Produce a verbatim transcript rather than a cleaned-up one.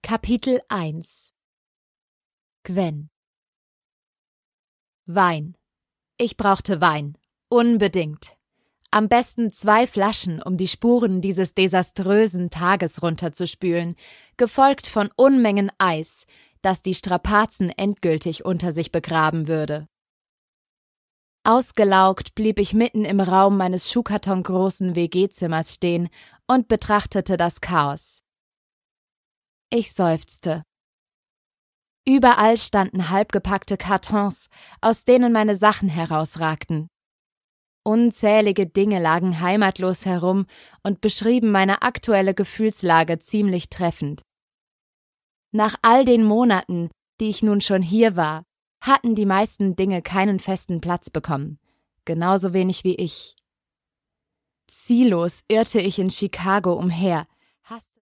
Kapitel eins. Gwen. Wein. Ich brauchte Wein. Unbedingt. Am besten zwei Flaschen, um die Spuren dieses desaströsen Tages runterzuspülen, gefolgt von Unmengen Eis, das die Strapazen endgültig unter sich begraben würde. Ausgelaugt blieb ich mitten im Raum meines schuhkartongroßen W G-Zimmers stehen und betrachtete das Chaos. Ich seufzte. Überall standen halbgepackte Kartons, aus denen meine Sachen herausragten. Unzählige Dinge lagen heimatlos herum und beschrieben meine aktuelle Gefühlslage ziemlich treffend. Nach all den Monaten, die ich nun schon hier war, hatten die meisten Dinge keinen festen Platz bekommen, genauso wenig wie ich. Ziellos irrte ich in Chicago umher,